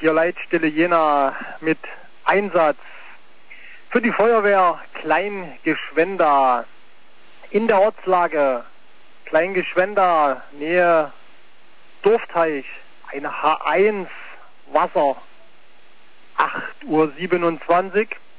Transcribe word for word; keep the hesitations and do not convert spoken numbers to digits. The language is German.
hier Leitstelle Jena mit Einsatz für die Feuerwehr Kleingeschwenda. In der Ortslage Kleingeschwenda, Nähe Dorfteich, eine H eins Wasser, acht Uhr siebenundzwanzig.